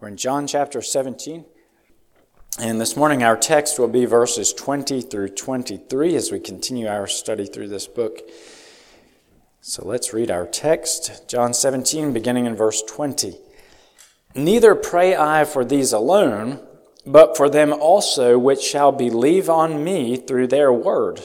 We're in John chapter 17, and this morning our text will be verses 20 through 23 as we continue our study through this book. So let's read our text, John 17, beginning in verse 20. "Neither pray I for these alone, but for them also which shall believe on me through their word,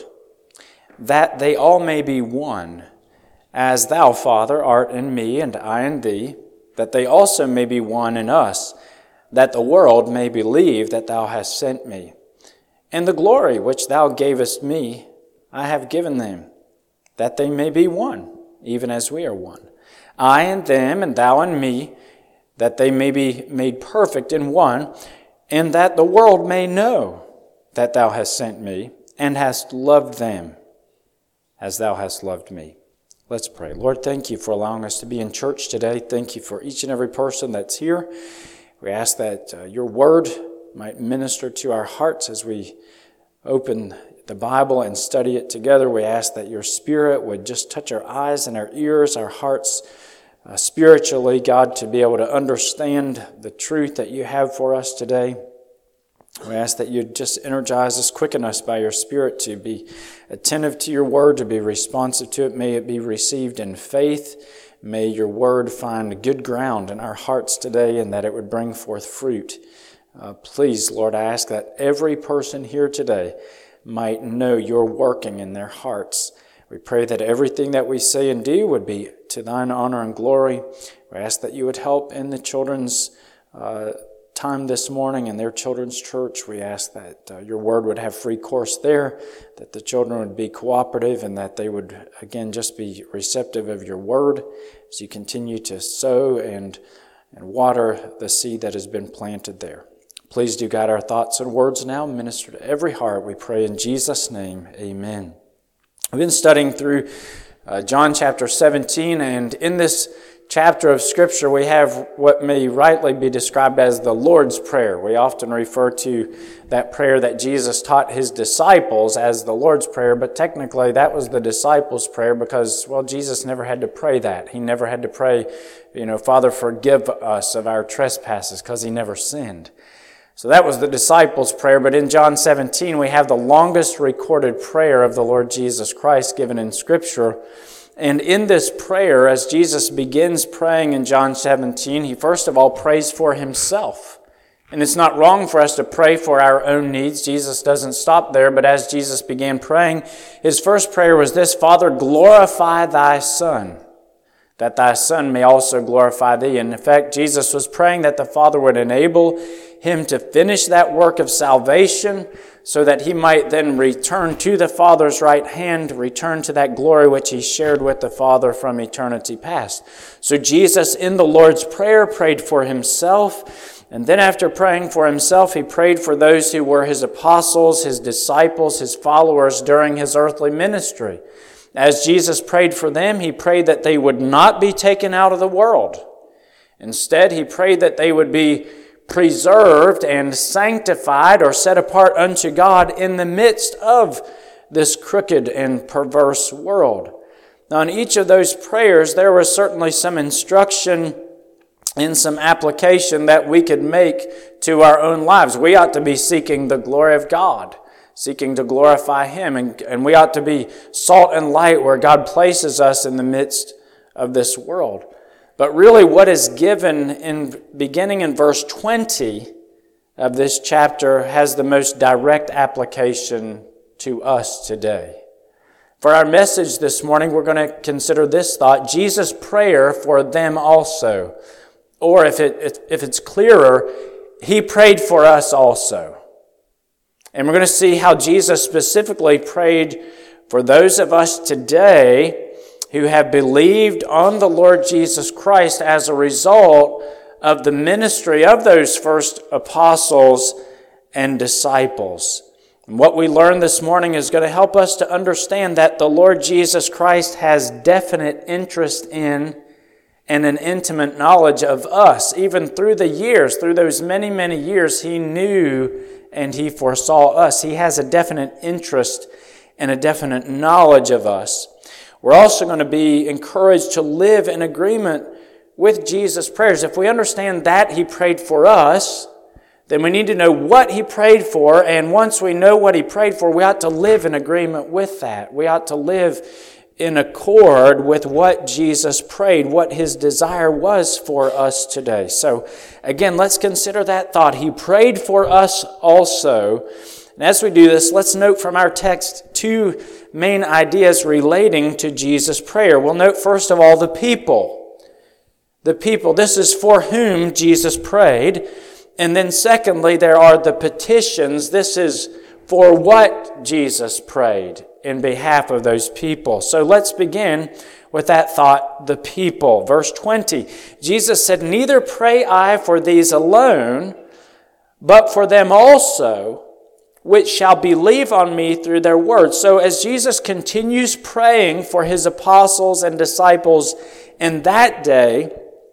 that they all may be one, as thou, Father, art in me and I in thee, that they also may be one in us, that the world may believe that thou hast sent me. And the glory which thou gavest me, I have given them, that they may be one, even as we are one. I and them, and thou and me, that they may be made perfect in one, and that the world may know that thou hast sent me, and hast loved them as thou hast loved me." Let's pray. Lord, thank you for allowing us to be in church today. Thank you for each and every person that's here. We ask that your word might minister to our hearts as we open the Bible and study it together. We ask that your Spirit would just touch our eyes and our ears, our hearts spiritually, God, to be able to understand the truth that you have for us today. We ask that you'd just energize us, quicken us by your Spirit to be attentive to your word, to be responsive to it. May it be received in faith. May your word find good ground in our hearts today and that it would bring forth fruit. Please, Lord, I ask that every person here today might know your working in their hearts. We pray that everything that we say and do would be to thine honor and glory. We ask that you would help in the children's time this morning in their children's church. We ask that your word would have free course there, that the children would be cooperative, and that they would, again, just be receptive of your word as you continue to sow and water the seed that has been planted there. Please do guide our thoughts and words now. Minister to every heart, we pray in Jesus' name. Amen. We've been studying through John chapter 17, and in this chapter of Scripture, we have what may rightly be described as the Lord's Prayer. We often refer to that prayer that Jesus taught his disciples as the Lord's Prayer, but technically that was the disciples' prayer because, well, Jesus never had to pray that. He never had to pray, Father, forgive us of our trespasses, because he never sinned. So that was the disciples' prayer, but in John 17, we have the longest recorded prayer of the Lord Jesus Christ given in Scripture. And in this prayer, as Jesus begins praying in John 17, he first of all prays for himself. And it's not wrong for us to pray for our own needs. Jesus doesn't stop there, but as Jesus began praying, his first prayer was this: "Father, glorify thy Son, that thy Son may also glorify thee." And in fact, Jesus was praying that the Father would enable him to finish that work of salvation so that he might then return to the Father's right hand, return to that glory which he shared with the Father from eternity past. So Jesus, in the Lord's Prayer, prayed for himself, and then after praying for himself, he prayed for those who were his apostles, his disciples, his followers during his earthly ministry. As Jesus prayed for them, he prayed that they would not be taken out of the world. Instead, he prayed that they would be preserved and sanctified or set apart unto God in the midst of this crooked and perverse world. Now, in each of those prayers, there was certainly some instruction and some application that we could make to our own lives. We ought to be seeking the glory of God, seeking to glorify him, and we ought to be salt and light where God places us in the midst of this world. But really what is given beginning in verse 20 of this chapter has the most direct application to us today. For our message this morning, we're going to consider this thought: Jesus' prayer for them also. Or if it's clearer, he prayed for us also. And we're going to see how Jesus specifically prayed for those of us today who have believed on the Lord Jesus Christ as a result of the ministry of those first apostles and disciples. And what we learned this morning is going to help us to understand that the Lord Jesus Christ has definite interest in and an intimate knowledge of us. Even through the years, through those many, many years, he knew and he foresaw us. He has a definite interest and a definite knowledge of us. We're also going to be encouraged to live in agreement with Jesus' prayers. If we understand that He prayed for us, then we need to know what He prayed for, and once we know what He prayed for, we ought to live in agreement with that. We ought to live in accord with what Jesus prayed, what His desire was for us today. So, again, let's consider that thought. He prayed for us also. And as we do this, let's note from our text two main ideas relating to Jesus' prayer. We'll note first of all the people. The people, this is for whom Jesus prayed. And then secondly, there are the petitions. This is for what Jesus prayed in behalf of those people. So let's begin with that thought, the people. Verse 20, Jesus said, "Neither pray I for these alone, but for them also, which shall believe on me through their word." So as Jesus continues praying for His apostles and disciples in that day,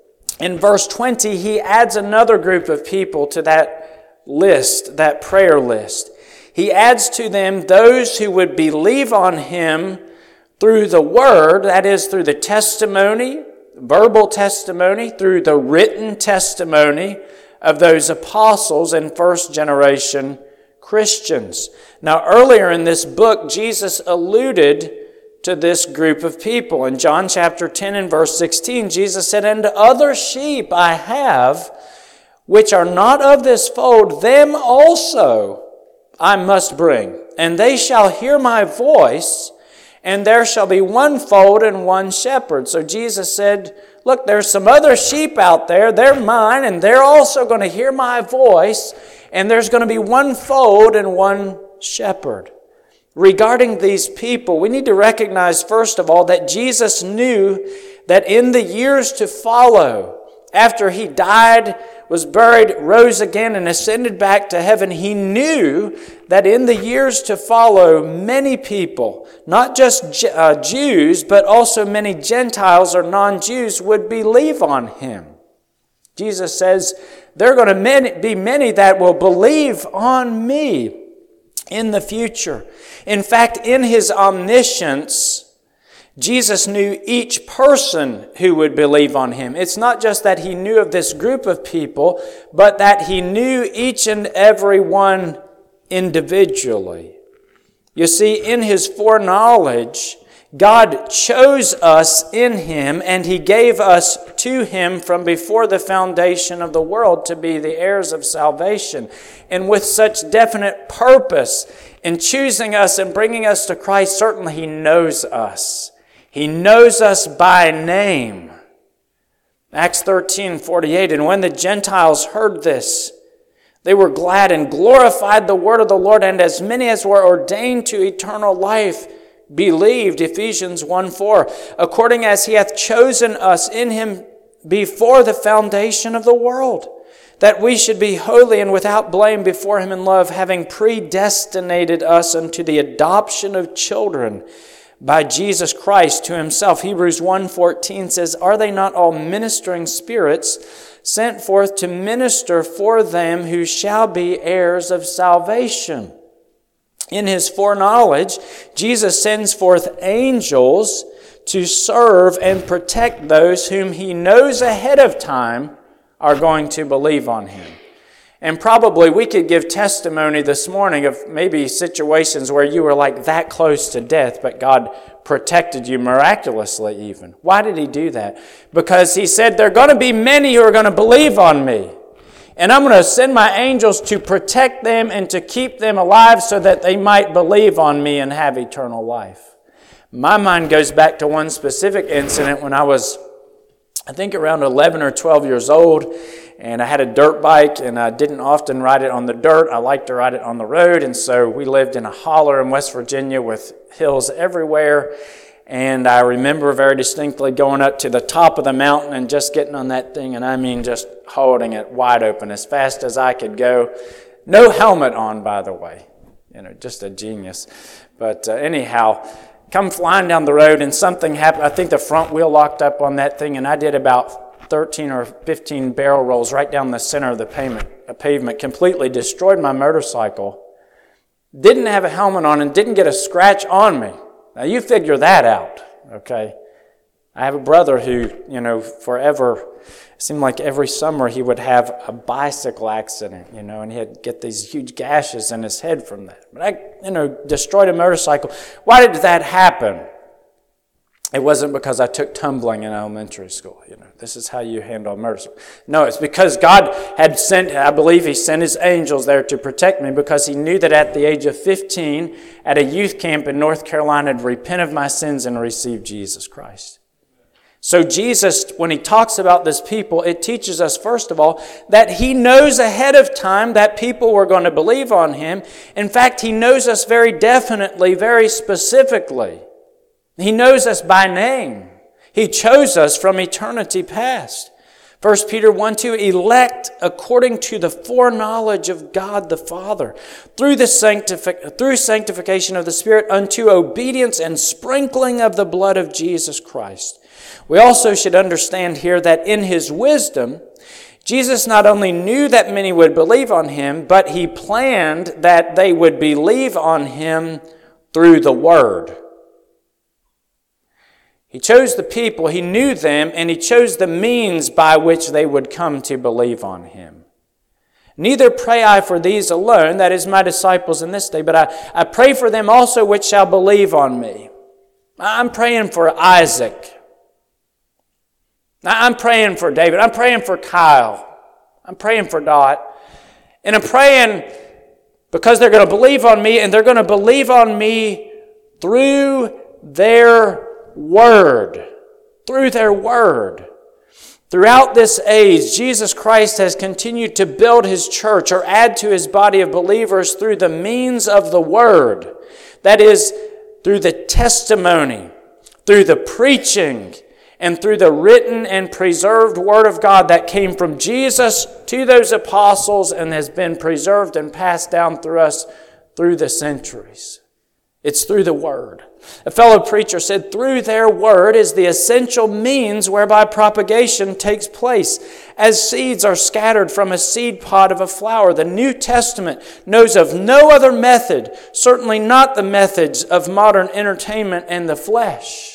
in verse 20, He adds another group of people to that list, that prayer list. He adds to them those who would believe on Him through the word, that is, through the testimony, verbal testimony, through the written testimony of those apostles and first generation Christians. Now, earlier in this book, Jesus alluded to this group of people. In John chapter 10 and verse 16, Jesus said, "And other sheep I have, which are not of this fold, them also I must bring. And they shall hear my voice, and there shall be one fold and one shepherd." So Jesus said, look, there's some other sheep out there. They're mine, and they're also going to hear my voice, and there's going to be one fold and one shepherd. Regarding these people, we need to recognize, first of all, that Jesus knew that in the years to follow, after He died, was buried, rose again, and ascended back to heaven, He knew that in the years to follow, many people, not just Jews, but also many Gentiles or non-Jews would believe on Him. Jesus says, there are going to be many that will believe on me in the future. In fact, in His omniscience, Jesus knew each person who would believe on Him. It's not just that He knew of this group of people, but that He knew each and every one individually. You see, in His foreknowledge, God chose us in Him, and He gave us to Him from before the foundation of the world to be the heirs of salvation. And with such definite purpose in choosing us and bringing us to Christ, certainly He knows us. He knows us by name. Acts 13:48, "And when the Gentiles heard this, they were glad and glorified the word of the Lord, and as many as were ordained to eternal life believed." Ephesians 1:4, "According as He hath chosen us in Him before the foundation of the world, that we should be holy and without blame before Him in love, having predestinated us unto the adoption of children by Jesus Christ to Himself." Hebrews 1:14 says, "Are they not all ministering spirits sent forth to minister for them who shall be heirs of salvation?" In His foreknowledge, Jesus sends forth angels to serve and protect those whom He knows ahead of time are going to believe on Him. And probably we could give testimony this morning of maybe situations where you were like that close to death, but God protected you miraculously even. Why did He do that? Because He said, there are going to be many who are going to believe on me. And I'm going to send my angels to protect them and to keep them alive so that they might believe on me and have eternal life. My mind goes back to one specific incident when I was, I think, around 11 or 12 years old. And I had a dirt bike, and I didn't often ride it on the dirt. I liked to ride it on the road. And so we lived in a holler in West Virginia with hills everywhere. And I remember very distinctly going up to the top of the mountain and just getting on that thing, and I mean just holding it wide open as fast as I could go. No helmet on, by the way. Just a genius. But anyhow, come flying down the road, and something happened. I think the front wheel locked up on that thing, and I did about 13 or 15 barrel rolls right down the center of the pavement, completely destroyed my motorcycle. Didn't have a helmet on and didn't get a scratch on me. Now, you figure that out, okay? I have a brother who, forever, it seemed like every summer he would have a bicycle accident, and he'd get these huge gashes in his head from that. But I, destroyed a motorcycle. Why did that happen? It wasn't because I took tumbling in elementary school. This is how you handle a motorcycle. No, it's because God had sent, I believe He sent His angels there to protect me, because He knew that at the age of 15, at a youth camp in North Carolina, I'd repent of my sins and receive Jesus Christ. So Jesus, when He talks about this people, it teaches us, first of all, that He knows ahead of time that people were going to believe on Him. In fact, He knows us very definitely, very specifically. He knows us by name. He chose us from eternity past. 1 Peter 1:2, elect according to the foreknowledge of God the Father, through sanctification of the Spirit, unto obedience and sprinkling of the blood of Jesus Christ. We also should understand here that in His wisdom, Jesus not only knew that many would believe on Him, but He planned that they would believe on Him through the Word. He chose the people, He knew them, and He chose the means by which they would come to believe on Him. Neither pray I for these alone, that is, my disciples in this day, but I pray for them also which shall believe on me. I'm praying for Isaac. I'm praying for David. I'm praying for Kyle. I'm praying for Dot. And I'm praying because they're going to believe on me, and they're going to believe on me through their Word. Through their Word. Throughout this age, Jesus Christ has continued to build His church or add to His body of believers through the means of the Word. That is, through the testimony, through the preaching, and through the written and preserved Word of God that came from Jesus to those apostles and has been preserved and passed down through us through the centuries. It's through the Word. A fellow preacher said, through their Word is the essential means whereby propagation takes place. As seeds are scattered from a seed pod of a flower, the New Testament knows of no other method, certainly not the methods of modern entertainment and the flesh.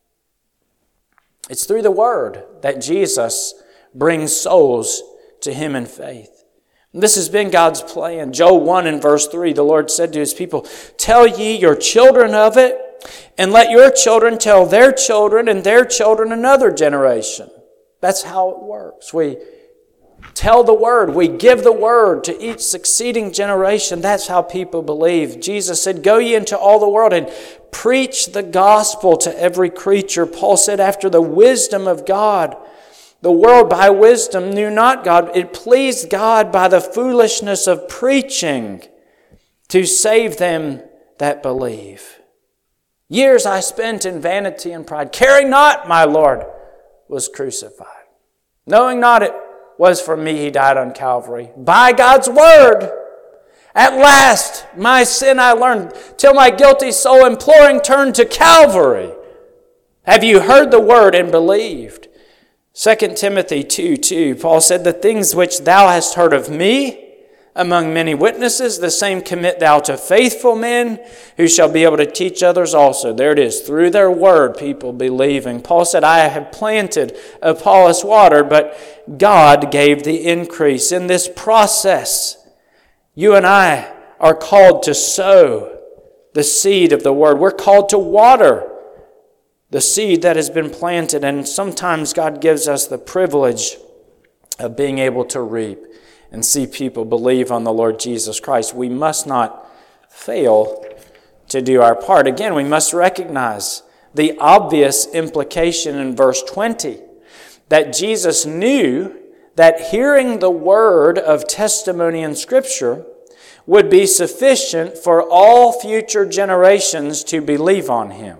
It's through the Word that Jesus brings souls to Him in faith. This has been God's plan. Joel 1 and verse 3, the Lord said to His people, tell ye your children of it, and let your children tell their children and their children another generation. That's how it works. We tell the Word. We give the Word to each succeeding generation. That's how people believe. Jesus said, go ye into all the world and preach the gospel to every creature. Paul said, after the wisdom of God, the world by wisdom knew not God. It pleased God by the foolishness of preaching to save them that believe. Years I spent in vanity and pride, caring not my Lord was crucified. Knowing not it was for me He died on Calvary. By God's Word, at last my sin I learned, till my guilty soul imploring turned to Calvary. Have you heard the Word and believed? 2 Timothy 2:2, Paul said, the things which thou hast heard of me among many witnesses, the same commit thou to faithful men who shall be able to teach others also. There it is, through their Word, people believing. Paul said, I have planted, Apollos watered, but God gave the increase. In this process, you and I are called to sow the seed of the Word. We're called to water the seed that has been planted, and sometimes God gives us the privilege of being able to reap and see people believe on the Lord Jesus Christ. We must not fail to do our part. Again, we must recognize the obvious implication in verse 20, that Jesus knew that hearing the word of testimony in Scripture would be sufficient for all future generations to believe on Him.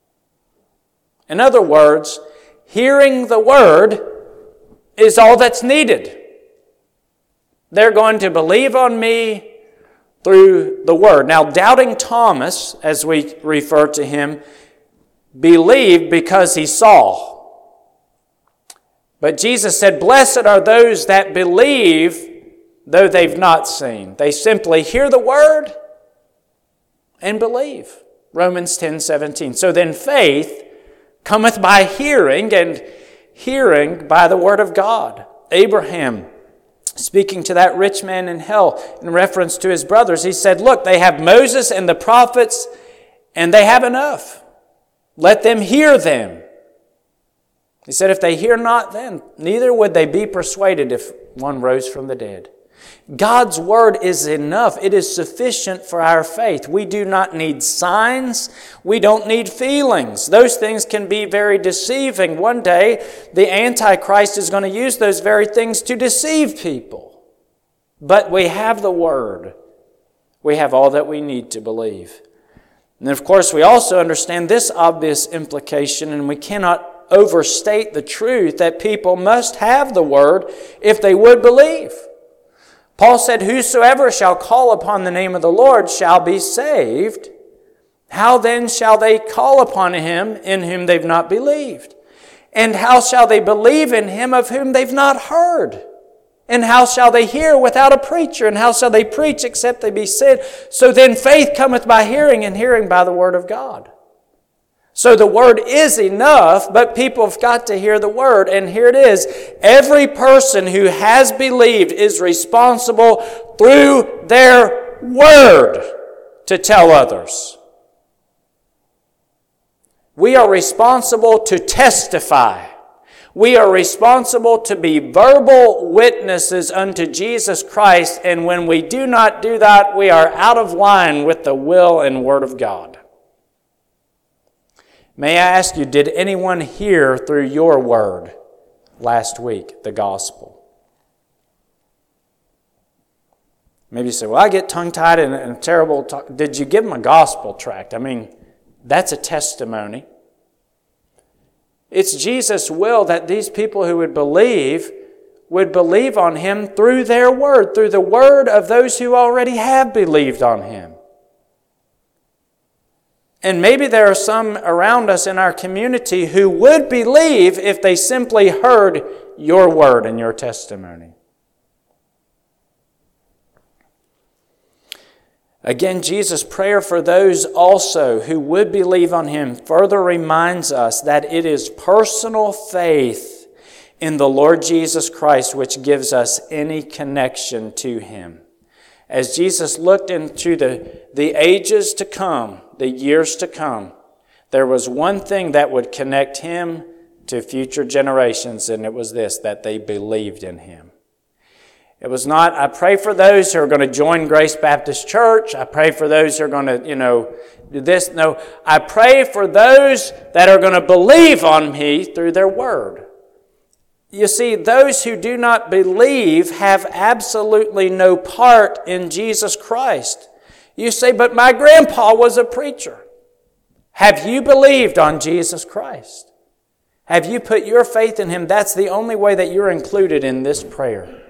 In other words, hearing the Word is all that's needed. They're going to believe on me through the Word. Now, doubting Thomas, as we refer to him, believed because he saw. But Jesus said, blessed are those that believe, though they've not seen. They simply hear the Word and believe. Romans 10:17. So then faith cometh by hearing, and hearing by the word of God. Abraham, speaking to that rich man in hell in reference to his brothers, he said, look, they have Moses and the prophets, and they have enough. Let them hear them. He said, if they hear not them, neither would they be persuaded if one rose from the dead. God's word is enough. It is sufficient for our faith. We do not need signs. We don't need feelings. Those things can be very deceiving. One day, the Antichrist is going to use those very things to deceive people. But we have the word. We have all that we need to believe. And of course, we also understand this obvious implication, and we cannot overstate the truth that people must have the word if they would believe. Paul said, whosoever shall call upon the name of the Lord shall be saved. How then shall they call upon him in whom they've not believed? And how shall they believe in him of whom they've not heard? And how shall they hear without a preacher? And how shall they preach except they be sent? So then faith cometh by hearing, and hearing by the word of God. So the word is enough, but people have got to hear the word. And here it is. Every person who has believed is responsible through their word to tell others. We are responsible to testify. We are responsible to be verbal witnesses unto Jesus Christ. And when we do not do that, we are out of line with the will and word of God. May I ask you, did anyone hear through your word last week the gospel? Maybe you say, well, I get tongue-tied and terrible talk. Did you give them a gospel tract? I mean, that's a testimony. It's Jesus' will that these people who would believe on him through their word, through the word of those who already have believed on him. And maybe there are some around us in our community who would believe if they simply heard your word and your testimony. Again, Jesus' prayer for those also who would believe on him further reminds us that it is personal faith in the Lord Jesus Christ which gives us any connection to him. As Jesus looked into the ages to come, the years to come, there was one thing that would connect him to future generations, and it was this, that they believed in him. It was not, I pray for those who are going to join Grace Baptist Church. I pray for those who are going to, do this. No, I pray for those that are going to believe on me through their word. You see, those who do not believe have absolutely no part in Jesus Christ. You say, but my grandpa was a preacher. Have you believed on Jesus Christ? Have you put your faith in him? That's the only way that you're included in this prayer.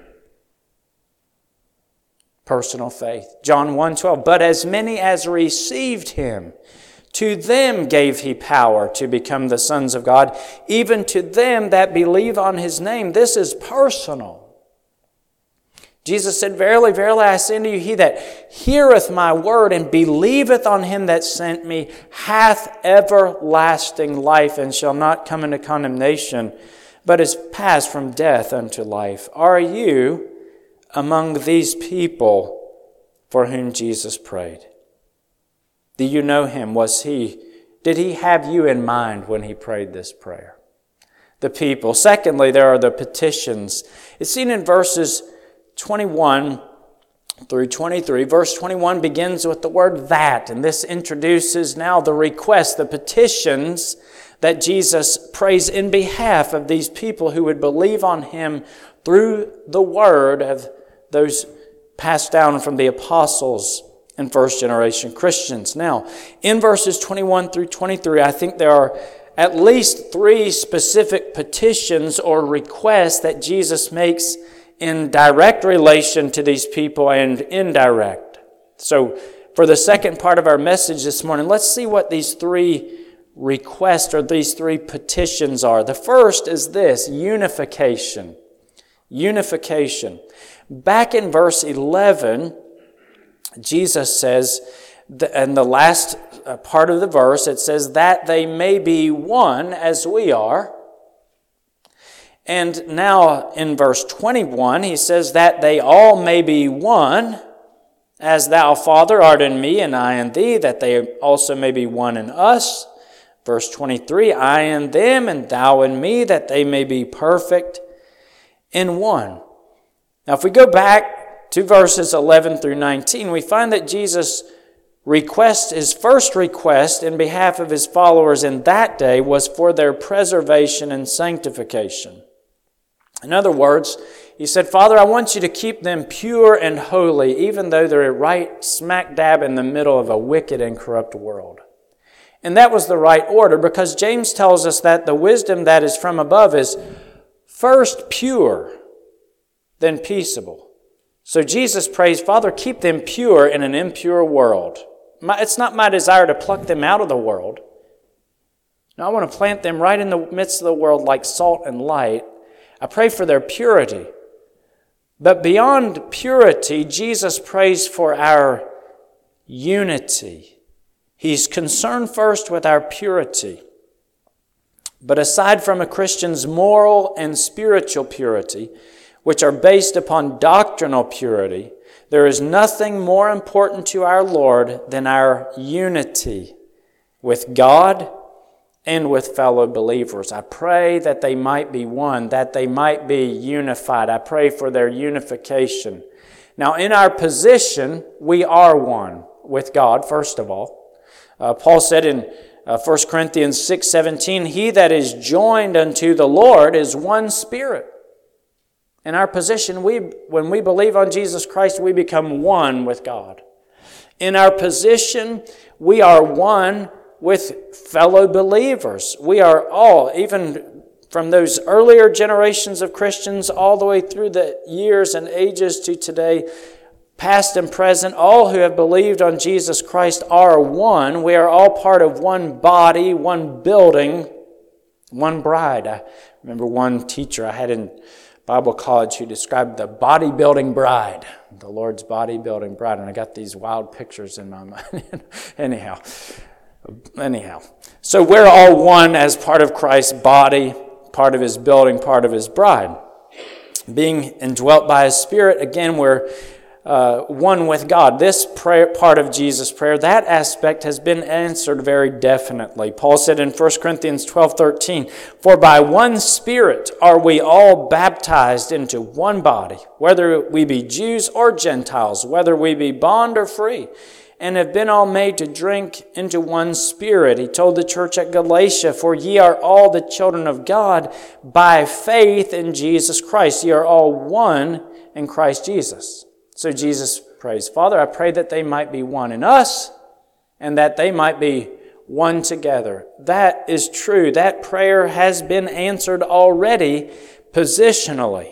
Personal faith. John 1:12, but as many as received him, to them gave he power to become the sons of God, even to them that believe on his name. This is personal. Jesus said, verily, verily, I say unto you, he that heareth my word and believeth on him that sent me hath everlasting life, and shall not come into condemnation, but is passed from death unto life. Are you among these people for whom Jesus prayed? Do you know him? Did he have you in mind when he prayed this prayer? The people. Secondly, there are the petitions. It's seen in verses 21 through 23. Verse 21 begins with the word that, and this introduces now the request, the petitions that Jesus prays in behalf of these people who would believe on him through the word of those passed down from the apostles and first generation Christians. Now, in verses 21 through 23, I think there are at least 3 specific petitions or requests that Jesus makes in direct relation to these people and indirect. So, for the second part of our message this morning, let's see what these 3 requests or these 3 petitions are. The first is this, unification. Unification. Back in verse 11, Jesus says, And the last part of the verse, it says, that they may be one as we are. And now in verse 21, he says, that they all may be one, as thou, Father, art in me, and I in thee, that they also may be one in us. Verse 23, I in them, and thou in me, that they may be perfect in one. Now, if we go back to verses 11 through 19, we find that Jesus' his first request in behalf of his followers in that day was for their preservation and sanctification. In other words, he said, Father, I want you to keep them pure and holy, even though they're right smack dab in the middle of a wicked and corrupt world. And that was the right order, because James tells us that the wisdom that is from above is first pure, then peaceable. So Jesus prays, Father, keep them pure in an impure world. It's not my desire to pluck them out of the world. No, I want to plant them right in the midst of the world like salt and light. I pray for their purity. But beyond purity, Jesus prays for our unity. He's concerned first with our purity. But aside from a Christian's moral and spiritual purity, which are based upon doctrinal purity, there is nothing more important to our Lord than our unity with God and with fellow believers. I pray that they might be one, that they might be unified. I pray for their unification. Now, in our position, we are one with God, first of all. Paul said in 1 Corinthians 6:17, he that is joined unto the Lord is one spirit. In our position, when we believe on Jesus Christ, we become one with God. In our position, we are one with fellow believers. We are all, even from those earlier generations of Christians all the way through the years and ages to today, past and present, all who have believed on Jesus Christ are one. We are all part of one body, one building, one bride. I remember one teacher I had in Bible college who described the bodybuilding bride, the Lord's bodybuilding bride, and I got these wild pictures in my mind. Anyhow, so we're all one as part of Christ's body, part of His building, part of His bride. Being indwelt by His Spirit, again, we're one with God. This prayer, part of Jesus' prayer, that aspect has been answered very definitely. Paul said in 1 Corinthians 12:13, for by one Spirit are we all baptized into one body, whether we be Jews or Gentiles, whether we be bond or free, and have been all made to drink into one Spirit. He told the church at Galatia, for ye are all the children of God by faith in Jesus Christ. Ye are all one in Christ Jesus. So Jesus prays, Father, I pray that they might be one in us and that they might be one together. That is true. That prayer has been answered already positionally.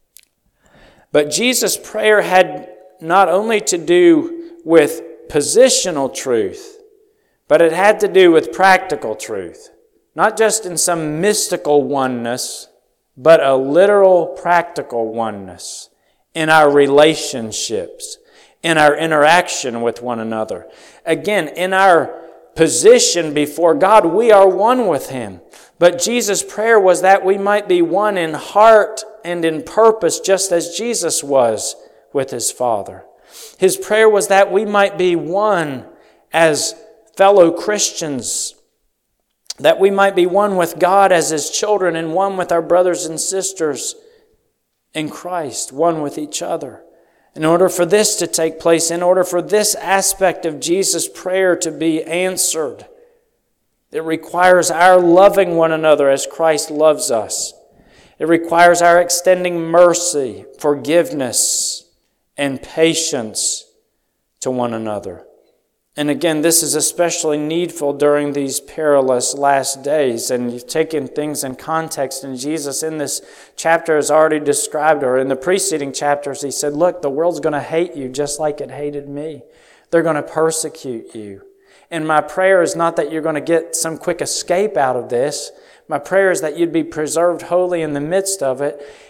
But Jesus' prayer had not only to do with positional truth, but it had to do with practical truth. Not just in some mystical oneness, but a literal practical oneness in our relationships, in our interaction with one another. Again, in our position before God, we are one with Him. But Jesus' prayer was that we might be one in heart and in purpose, just as Jesus was with His Father. His prayer was that we might be one as fellow Christians, that we might be one with God as His children and one with our brothers and sisters in Christ, one with each other. In order for this to take place, in order for this aspect of Jesus' prayer to be answered, it requires our loving one another as Christ loves us. It requires our extending mercy, forgiveness, and patience to one another. And again, this is especially needful during these perilous last days. And you've taken things in context. And Jesus in this chapter has already described, or in the preceding chapters, He said, look, the world's going to hate you just like it hated me. They're going to persecute you. And my prayer is not that you're going to get some quick escape out of this. My prayer is that you'd be preserved wholly in the midst of it,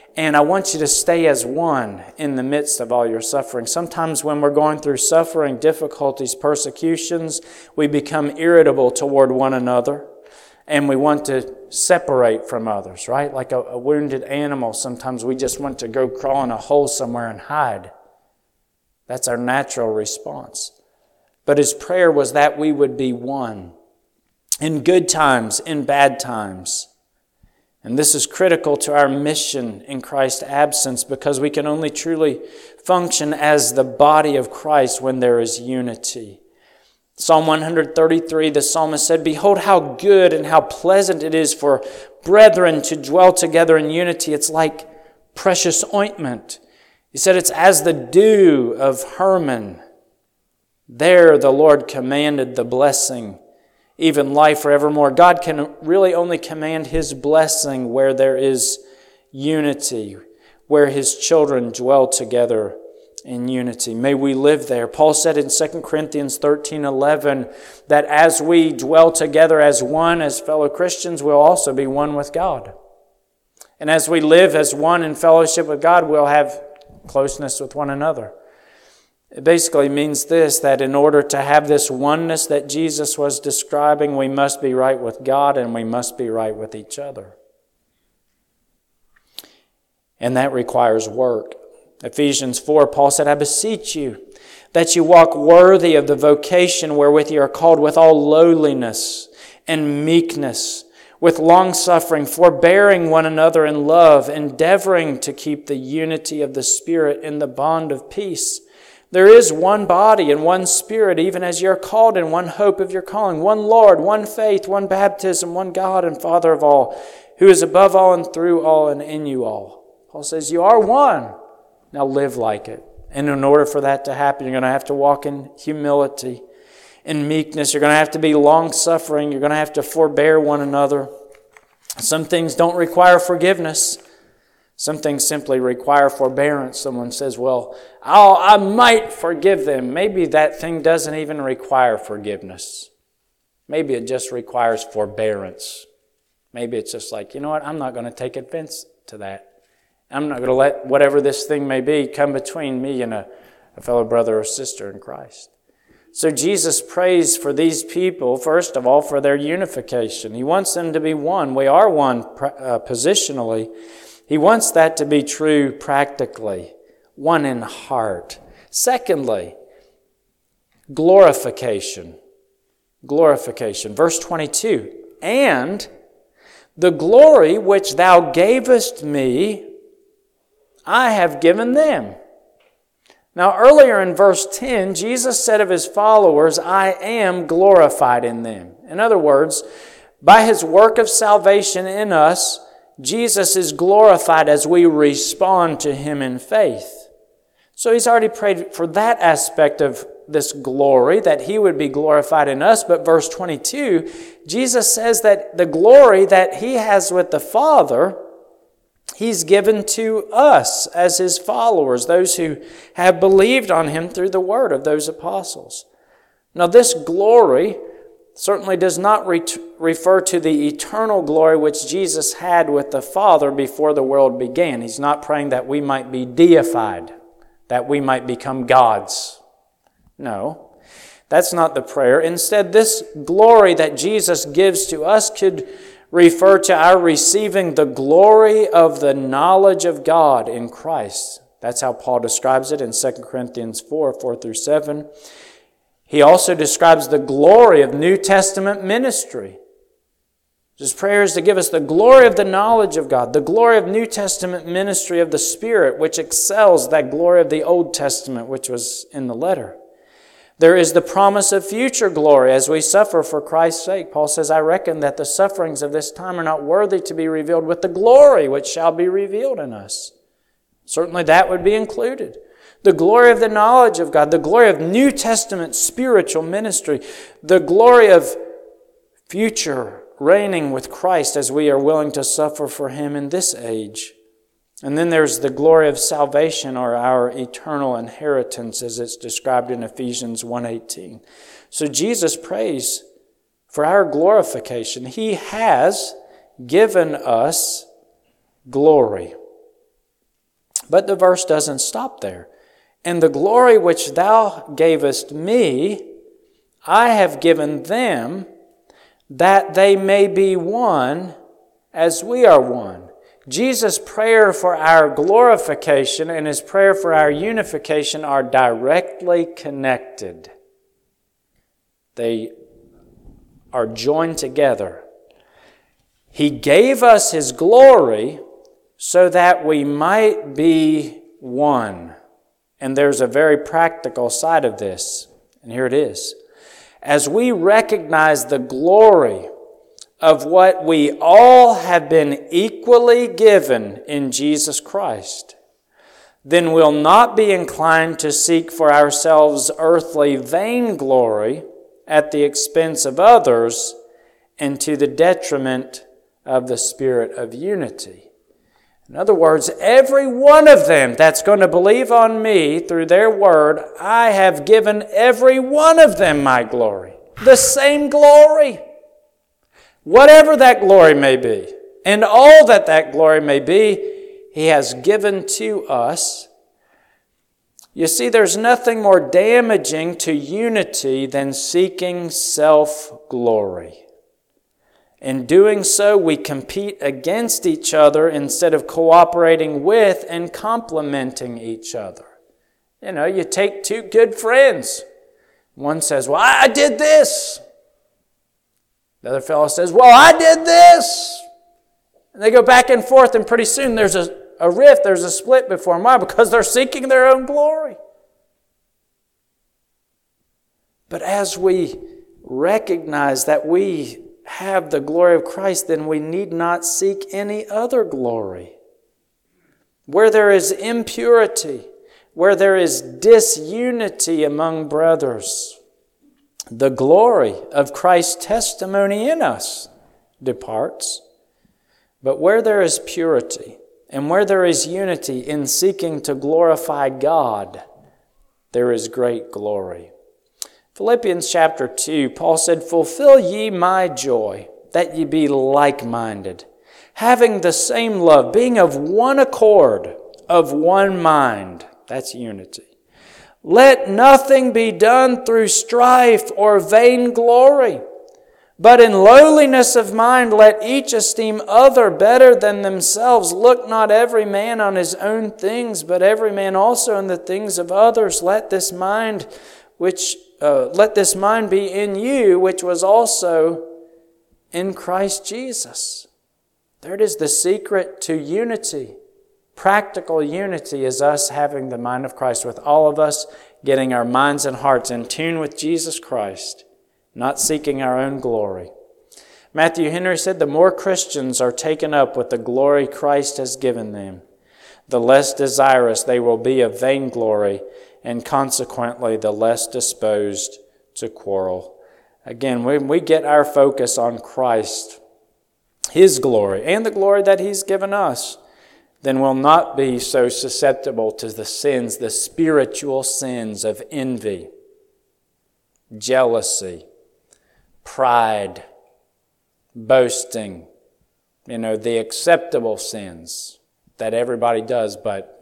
And I want you to stay as one in the midst of all your suffering. Sometimes when we're going through suffering, difficulties, persecutions, we become irritable toward one another. And we want to separate from others, right? Like a wounded animal, sometimes we just want to go crawl in a hole somewhere and hide. That's our natural response. But his prayer was that we would be one in good times, in bad times. And this is critical to our mission in Christ's absence, because we can only truly function as the body of Christ when there is unity. Psalm 133, the psalmist said, "Behold how good and how pleasant it is for brethren to dwell together in unity. It's like precious ointment." He said it's as the dew of Hermon. There the Lord commanded the blessing, even life forevermore. God can really only command His blessing where there is unity, where His children dwell together in unity. May we live there. Paul said in 2 Corinthians 13:11 that as we dwell together as one, as fellow Christians, we'll also be one with God. And as we live as one in fellowship with God, we'll have closeness with one another. It basically means this, that in order to have this oneness that Jesus was describing, we must be right with God and we must be right with each other. And that requires work. Ephesians 4, Paul said, "I beseech you that you walk worthy of the vocation wherewith you are called, with all lowliness and meekness, with long-suffering, forbearing one another in love, endeavoring to keep the unity of the Spirit in the bond of peace. There is one body and one Spirit, even as you are called in one hope of your calling, one Lord, one faith, one baptism, one God and Father of all, who is above all and through all and in you all." Paul says, you are one. Now live like it. And in order for that to happen, you're going to have to walk in humility, in meekness. You're going to have to be long-suffering. You're going to have to forbear one another. Some things don't require forgiveness. Some things simply require forbearance. Someone says, well, I might forgive them. Maybe that thing doesn't even require forgiveness. Maybe it just requires forbearance. Maybe it's just like, you know what, I'm not going to take offense to that. I'm not going to let whatever this thing may be come between me and a fellow brother or sister in Christ. So Jesus prays for these people, first of all, for their unification. He wants them to be one. We are one positionally. He wants that to be true practically, one in heart. Secondly, glorification. Glorification. Verse 22, "And the glory which thou gavest me, I have given them." Now earlier in verse 10, Jesus said of His followers, "I am glorified in them." In other words, by His work of salvation in us, Jesus is glorified as we respond to Him in faith. So He's already prayed for that aspect of this glory, that He would be glorified in us. But verse 22, Jesus says that the glory that He has with the Father, He's given to us as His followers, those who have believed on Him through the word of those apostles. Now this glory certainly does not refer to the eternal glory which Jesus had with the Father before the world began. He's not praying that we might be deified, that we might become gods. No, that's not the prayer. Instead, this glory that Jesus gives to us could refer to our receiving the glory of the knowledge of God in Christ. That's how Paul describes it in 2 Corinthians 4:4-7. He also describes the glory of New Testament ministry. His prayer is to give us the glory of the knowledge of God, the glory of New Testament ministry of the Spirit, which excels that glory of the Old Testament, which was in the letter. There is the promise of future glory as we suffer for Christ's sake. Paul says, "I reckon that the sufferings of this time are not worthy to be revealed with the glory which shall be revealed in us." Certainly that would be included. The glory of the knowledge of God, the glory of New Testament spiritual ministry, the glory of future reigning with Christ as we are willing to suffer for Him in this age. And then there's the glory of salvation, or our eternal inheritance, as it's described in Ephesians 1:18. So Jesus prays for our glorification. He has given us glory. But the verse doesn't stop there. And the glory which thou gavest me, I have given them, that they may be one as we are one. Jesus' prayer for our glorification and His prayer for our unification are directly connected. They are joined together. He gave us His glory so that we might be one. And there's a very practical side of this. And here it is. As we recognize the glory of what we all have been equally given in Jesus Christ, then we'll not be inclined to seek for ourselves earthly vainglory at the expense of others and to the detriment of the spirit of unity. In other words, every one of them that's going to believe on me through their word, I have given every one of them my glory. The same glory. Whatever that glory may be, and all that that glory may be, He has given to us. You see, there's nothing more damaging to unity than seeking self-glory. In doing so, we compete against each other instead of cooperating with and complementing each other. You know, you take two good friends. One says, well, I did this. The other fellow says, well, I did this. And they go back and forth, and pretty soon there's a rift, there's a split before them. Why? Because they're seeking their own glory. But as we recognize that we have the glory of Christ, then we need not seek any other glory. Where there is impurity, where there is disunity among brothers, the glory of Christ's testimony in us departs. But where there is purity and where there is unity in seeking to glorify God, there is great glory. Philippians chapter 2, Paul said, fulfill ye my joy, that ye be like-minded, having the same love, being of one accord, of one mind. That's unity. Let nothing be done through strife or vainglory, but in lowliness of mind let each esteem other better than themselves. Look not every man on his own things, but every man also on the things of others. Let this mind be in you, which was also in Christ Jesus. There it is, the secret to unity. Practical unity is us having the mind of Christ, with all of us getting our minds and hearts in tune with Jesus Christ, not seeking our own glory. Matthew Henry said, the more Christians are taken up with the glory Christ has given them, the less desirous they will be of vainglory, and consequently the less disposed to quarrel. Again, when we get our focus on Christ, His glory, and the glory that He's given us, then we'll not be so susceptible to the sins, the spiritual sins of envy, jealousy, pride, boasting, the acceptable sins that everybody does, but,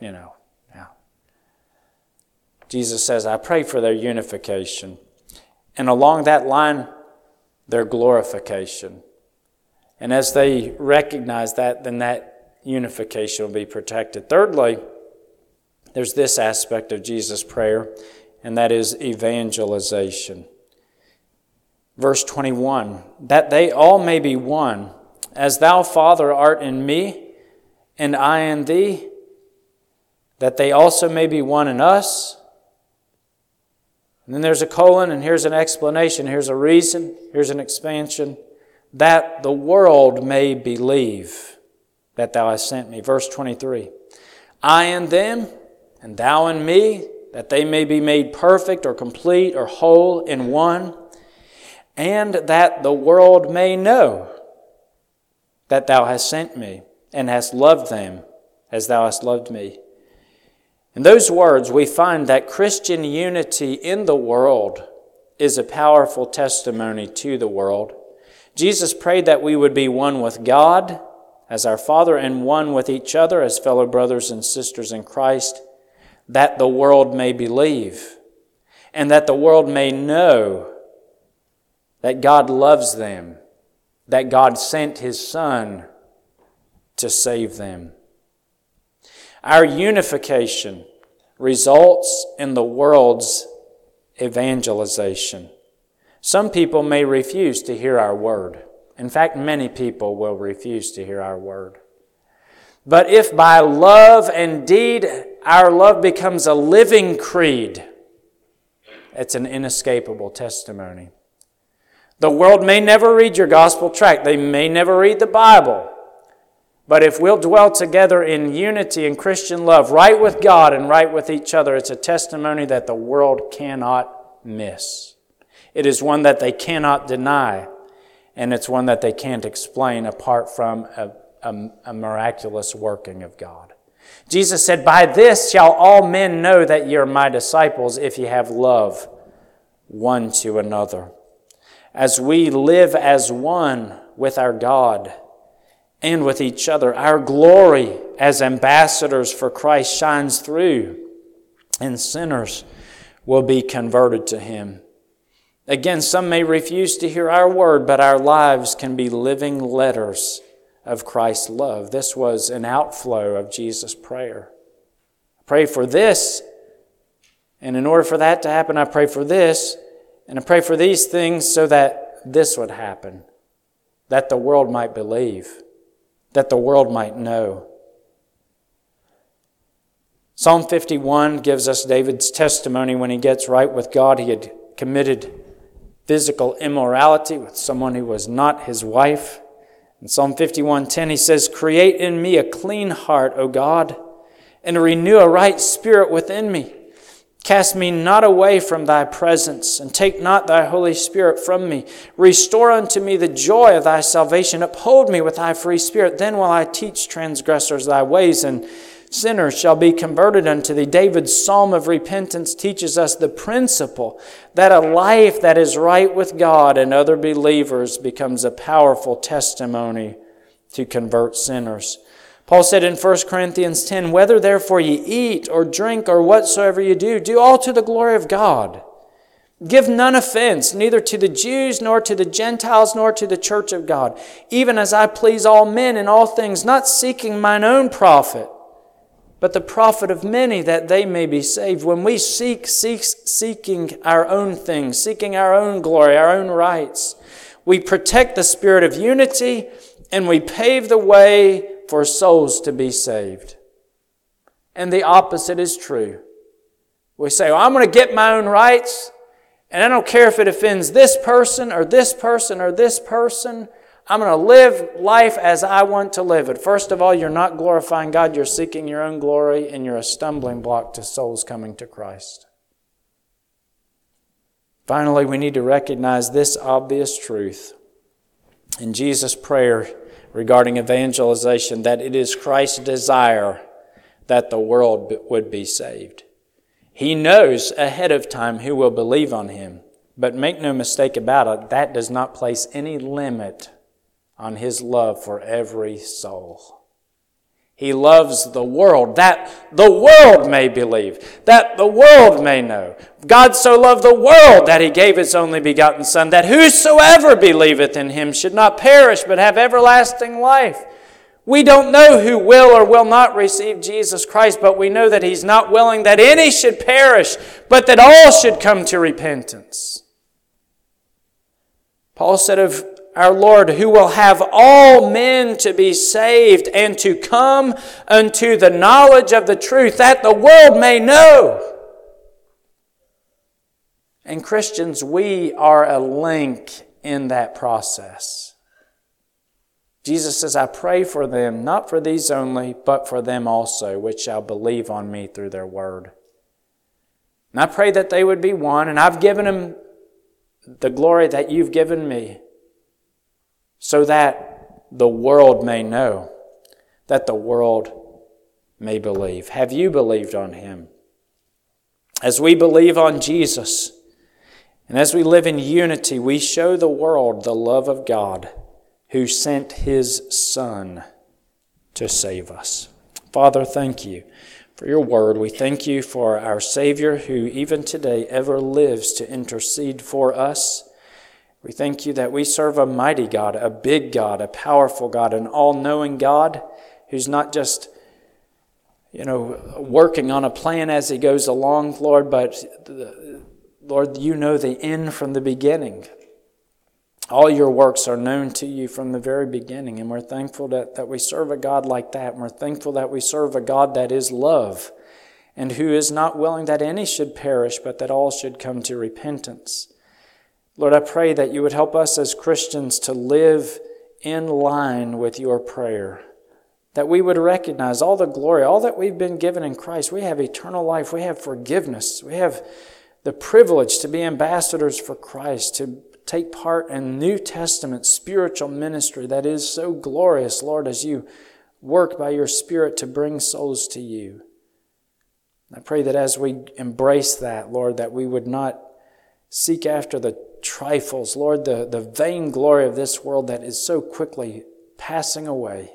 Jesus says, I pray for their unification. And along that line, their glorification. And as they recognize that, then that unification will be protected. Thirdly, there's this aspect of Jesus' prayer, and that is evangelization. Verse 21, that they all may be one, as thou, Father, art in me, and I in thee, that they also may be one in us. And then there's a colon, and here's an explanation, here's a reason, here's an expansion, that the world may believe that thou hast sent me. Verse 23, I in them, and thou in me, that they may be made perfect or complete or whole in one, and that the world may know that thou hast sent me, and hast loved them as thou hast loved me. In those words, we find that Christian unity in the world is a powerful testimony to the world. Jesus prayed that we would be one with God as our Father, and one with each other as fellow brothers and sisters in Christ, that the world may believe, and that the world may know that God loves them, that God sent His Son to save them. Our unification results in the world's evangelization. Some people may refuse to hear our word. In fact, many people will refuse to hear our word. But if by love and deed our love becomes a living creed, it's an inescapable testimony. The world may never read your gospel tract. They may never read the Bible. But if we'll dwell together in unity and Christian love, right with God and right with each other, it's a testimony that the world cannot miss. It is one that they cannot deny, and it's one that they can't explain apart from a miraculous working of God. Jesus said, "By this shall all men know that ye are my disciples, if ye have love one to another." As we live as one with our God and with each other, our glory as ambassadors for Christ shines through, and sinners will be converted to Him. Again, some may refuse to hear our word, but our lives can be living letters of Christ's love. This was an outflow of Jesus' prayer. I pray for this, and in order for that to happen, I pray for this, and I pray for these things so that this would happen, that the world might believe, that the world might know. Psalm 51 gives us David's testimony when he gets right with God. He had committed physical immorality with someone who was not his wife. In Psalm 51:10 he says, "Create in me a clean heart, O God, and renew a right spirit within me. Cast me not away from thy presence, and take not thy Holy Spirit from me. Restore unto me the joy of thy salvation. Uphold me with thy free spirit. Then will I teach transgressors thy ways, and sinners shall be converted unto thee." David's psalm of repentance teaches us the principle that a life that is right with God and other believers becomes a powerful testimony to convert sinners. Paul said in 1 Corinthians 10, "Whether therefore ye eat or drink or whatsoever ye do, do all to the glory of God. Give none offense, neither to the Jews, nor to the Gentiles, nor to the church of God, even as I please all men in all things, not seeking mine own profit, but the profit of many, that they may be saved." When we seeking our own things, seeking our own glory, our own rights, we protect the spirit of unity, and we pave the way for souls to be saved. And the opposite is true. We say, "Well, I'm going to get my own rights, and I don't care if it offends this person or this person or this person. I'm going to live life as I want to live it." First of all, you're not glorifying God. You're seeking your own glory, and you're a stumbling block to souls coming to Christ. Finally, we need to recognize this obvious truth in Jesus' prayer regarding evangelization, that it is Christ's desire that the world would be saved. He knows ahead of time who will believe on Him. But make no mistake about it, that does not place any limit on His love for every soul. He loves the world, that the world may believe, that the world may know. God so loved the world that He gave His only begotten Son, that whosoever believeth in Him should not perish but have everlasting life. We don't know who will or will not receive Jesus Christ, but we know that He's not willing that any should perish, but that all should come to repentance. Paul said of our Lord, "Who will have all men to be saved and to come unto the knowledge of the truth, that the world may know." And Christians, we are a link in that process. Jesus says, "I pray for them, not for these only, but for them also, which shall believe on me through their word." And I pray that they would be one, and I've given them the glory that you've given me, so that the world may know, that the world may believe. Have you believed on Him? As we believe on Jesus, and as we live in unity, we show the world the love of God, who sent His Son to save us. Father, thank you for your word. We thank you for our Savior who even today ever lives to intercede for us. We thank you that we serve a mighty God, a big God, a powerful God, an all-knowing God who's not just, working on a plan as he goes along, Lord, but Lord, you know the end from the beginning. All your works are known to you from the very beginning, and we're thankful that we serve a God like that, and we're thankful that we serve a God that is love, and who is not willing that any should perish, but that all should come to repentance. Lord, I pray that you would help us as Christians to live in line with your prayer, that we would recognize all the glory, all that we've been given in Christ. We have eternal life, we have forgiveness, we have the privilege to be ambassadors for Christ, to take part in New Testament spiritual ministry that is so glorious, Lord, as you work by your Spirit to bring souls to you. I pray that as we embrace that, Lord, that we would not seek after the trifles, Lord, the vain glory of this world that is so quickly passing away.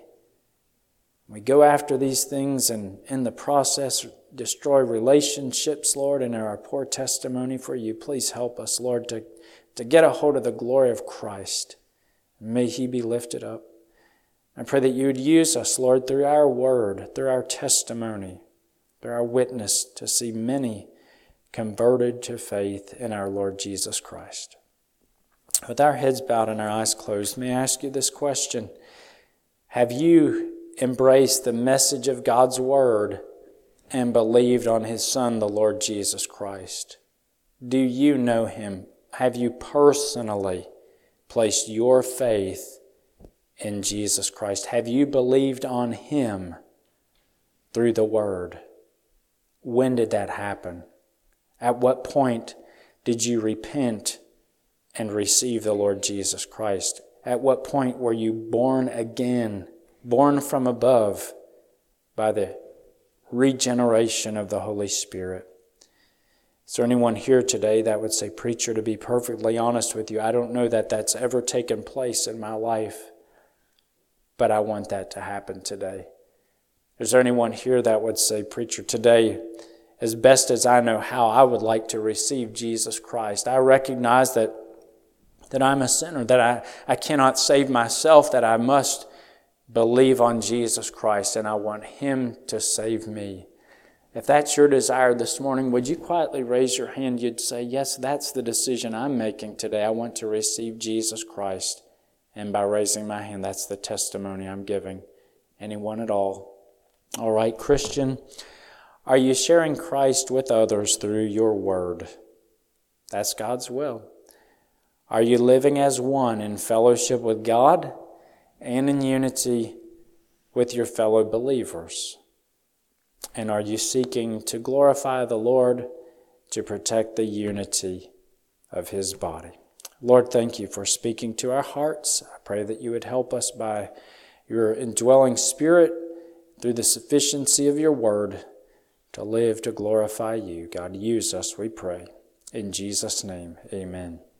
We go after these things and in the process destroy relationships, Lord, and our poor testimony for you. Please help us, Lord, to get a hold of the glory of Christ. May he be lifted up. I pray that you would use us, Lord, through our word, through our testimony, through our witness, to see many converted to faith in our Lord Jesus Christ. With our heads bowed and our eyes closed, may I ask you this question? Have you embraced the message of God's word and believed on his Son, the Lord Jesus Christ? Do you know him? Have you personally placed your faith in Jesus Christ? Have you believed on him through the word? When did that happen? At what point did you repent and receive the Lord Jesus Christ? At what point were you born again, born from above by the regeneration of the Holy Spirit? Is there anyone here today that would say, "Preacher, to be perfectly honest with you, I don't know that that's ever taken place in my life, but I want that to happen today"? Is there anyone here that would say, "Preacher, today, as best as I know how, I would like to receive Jesus Christ. I recognize that I'm a sinner, that I cannot save myself, that I must believe on Jesus Christ, and I want him to save me"? If that's your desire this morning, would you quietly raise your hand? You'd say, "Yes, that's the decision I'm making today. I want to receive Jesus Christ." And by raising my hand, that's the testimony I'm giving. Anyone at all? All right, Christian, are you sharing Christ with others through your word? That's God's will. Are you living as one in fellowship with God and in unity with your fellow believers? And are you seeking to glorify the Lord, to protect the unity of his body? Lord, thank you for speaking to our hearts. I pray that you would help us by your indwelling Spirit through the sufficiency of your word to live to glorify you. God, use us, we pray. In Jesus' name, amen.